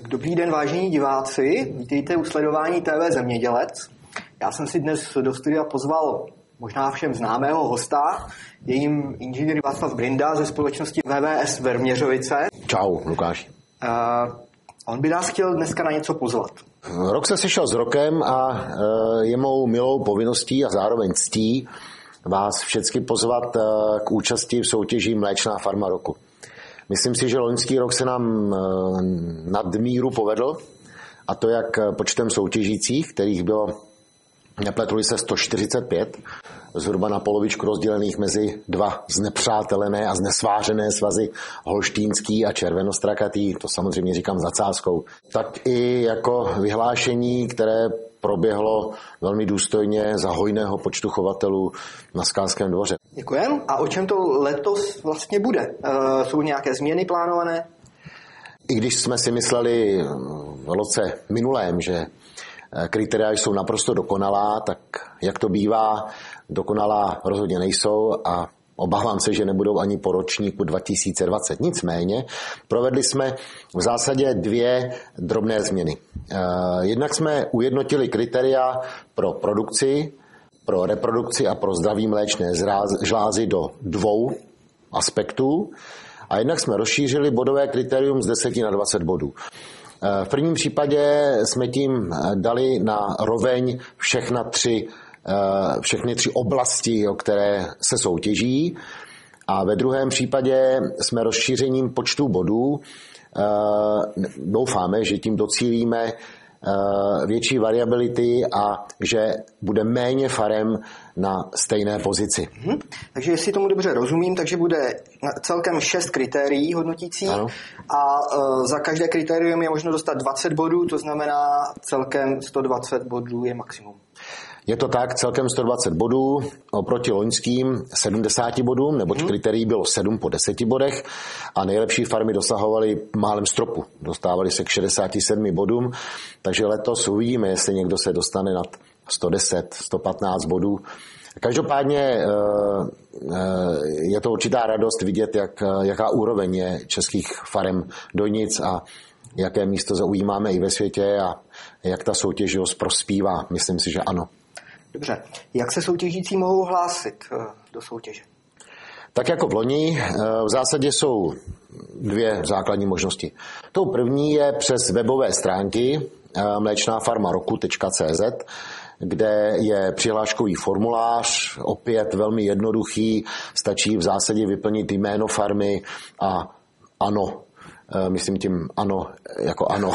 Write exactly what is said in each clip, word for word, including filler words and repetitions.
Dobrý den, vážení diváci, vítejte u sledování T V Zemědělec. Já jsem si dnes do studia pozval možná všem známého hosta, je jim inženýr Václav Brinda ze společnosti V V S Verměřovice. Čau, Lukáš. Uh, on by nás chtěl dneska na něco pozvat. Rok se sešel s rokem a uh, je mou milou povinností a zároveň ctí vás všechny pozvat uh, k účasti v soutěži Mléčná farma roku. Myslím si, že loňský rok se nám uh, nadmíru povedl, a to jak počtem soutěžících, kterých bylo, nepletuli se, sto čtyřicet pět, zhruba na polovičku rozdělených mezi dva znepřátelené a znesvářené svazy holštýnský a červenostrakatý, to samozřejmě říkám s nadsázkou, tak i jako vyhlášení, které proběhlo velmi důstojně za hojného počtu chovatelů na Skalském dvoře. Děkujem. A o čem to letos vlastně bude? E, jsou nějaké změny plánované? I když jsme si mysleli v roce minulém, že kritéria jsou naprosto dokonalá, tak jak to bývá, dokonalá rozhodně nejsou a obávám se, že nebudou ani po ročníku dva tisíce dvacet. Nicméně provedli jsme v zásadě dvě drobné změny. Jednak jsme ujednotili kritéria pro produkci, pro reprodukci a pro zdraví mléčné žlázy do dvou aspektů a jednak jsme rozšířili bodové kritérium z deseti na dvacet bodů. V prvním případě jsme tím dali na roveň všechna tři, všechny tři oblasti, o které se soutěží, a ve druhém případě jsme rozšířením počtu bodů doufáme, že tím docílíme větší variability a že bude méně farem na stejné pozici. Hmm. Takže jestli tomu dobře rozumím, takže bude celkem šest kritérií hodnotící. Ano. A e, za každé kritérium je možno dostat dvacet bodů, to znamená celkem sto dvacet bodů je maximum. Je to tak, celkem sto dvacet bodů oproti loňským sedmdesáti bodům, neboť hmm. kritérií bylo sedm po deseti bodech a nejlepší farmy dosahovaly málem stropu. Dostávali se k šedesáti sedmi bodům, takže letos uvidíme, jestli někdo se dostane nad sto deset, sto patnáct bodů. Každopádně je to určitá radost vidět, jak, jaká úroveň je českých farem dojnic a jaké místo zaujímáme i ve světě a jak ta soutěživost prospívá. Myslím si, že ano. Dobře. Jak se soutěžící mohou hlásit do soutěže? Tak jako v loni, v zásadě jsou dvě základní možnosti. Tou první je přes webové stránky mléčná farma roku tečka cé zet, kde je přihláškový formulář, opět velmi jednoduchý, stačí v zásadě vyplnit jméno farmy a ano. Myslím tím ano, jako ano.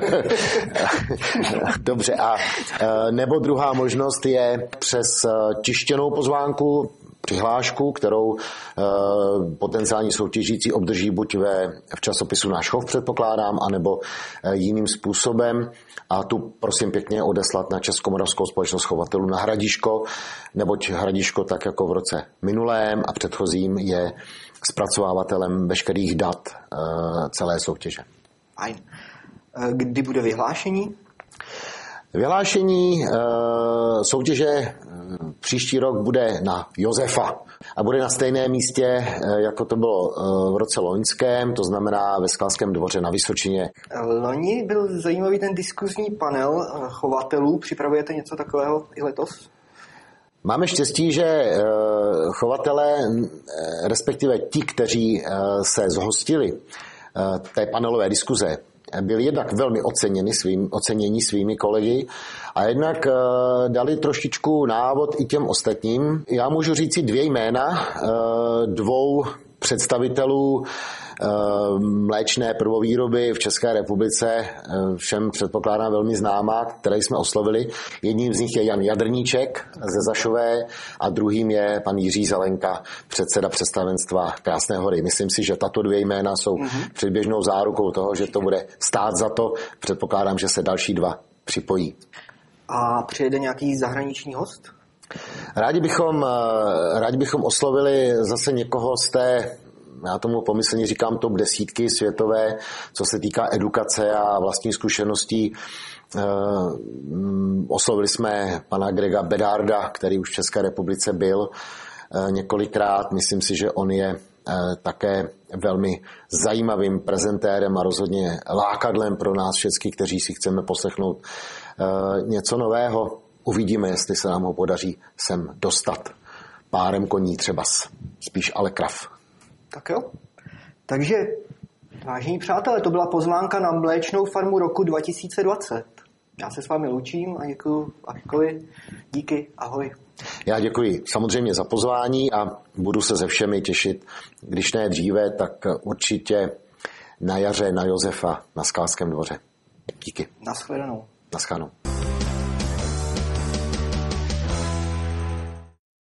Dobře, a nebo druhá možnost je přes tištěnou pozvánku, přihlášku, kterou potenciální soutěžící obdrží buď ve, v časopisu Náš chov, předpokládám, anebo jiným způsobem. A tu prosím pěkně odeslat na Českomoravskou společnost chovatelů na Hradiško, neboť Hradiško, tak jako v roce minulém a předchozím, je zpracovávatelem veškerých dat celé soutěže. Fajn. Kdy bude vyhlášení? Vyhlášení soutěže příští rok bude na Josefa a bude na stejném místě, jako to bylo v roce loňském, to znamená ve Skalském dvoře na Vysočině. Loni byl zajímavý ten diskuzní panel chovatelů. Připravujete něco takového i letos? Máme štěstí, že chovatelé, respektive ti, kteří se zhostili té panelové diskuze, byli jednak velmi oceněni svým, oceněni svými kolegy a jednak dali trošičku návod i těm ostatním. Já můžu říci dvě jména dvou představitelů mléčné prvovýroby v České republice, všem předpokládám velmi známá, které jsme oslovili. Jedním z nich je Jan Jadrníček ze Zašové a druhým je pan Jiří Zelenka, předseda představenstva Krásné Hory. Myslím si, že tato dvě jména jsou mm-hmm. předběžnou zárukou toho, že to bude stát za to. Předpokládám, že se další dva připojí. A přijede nějaký zahraniční host? Rádi bychom, rádi bychom oslovili zase někoho z té, já tomu pomyslně říkám top desítky světové, co se týká edukace a vlastních zkušeností. Oslovili jsme pana Grega Bedarda, který už v České republice byl několikrát. Myslím si, že on je také velmi zajímavým prezentérem a rozhodně lákadlem pro nás všechny, kteří si chceme poslechnout něco nového. Uvidíme, jestli se nám ho podaří sem dostat. Párem koní třeba, spíš ale krav. Tak jo. Takže, vážení přátelé, to byla pozvánka na Mléčnou farmu roku dva tisíce dvacet. Já se s vámi loučím a děkuji. Ahoj. Díky. Ahoj. Já děkuji samozřejmě za pozvání a budu se se všemi těšit, když ne dříve, tak určitě na jaře na Josefa na Skalském dvoře. Díky. Naschledanou. Naschledanou.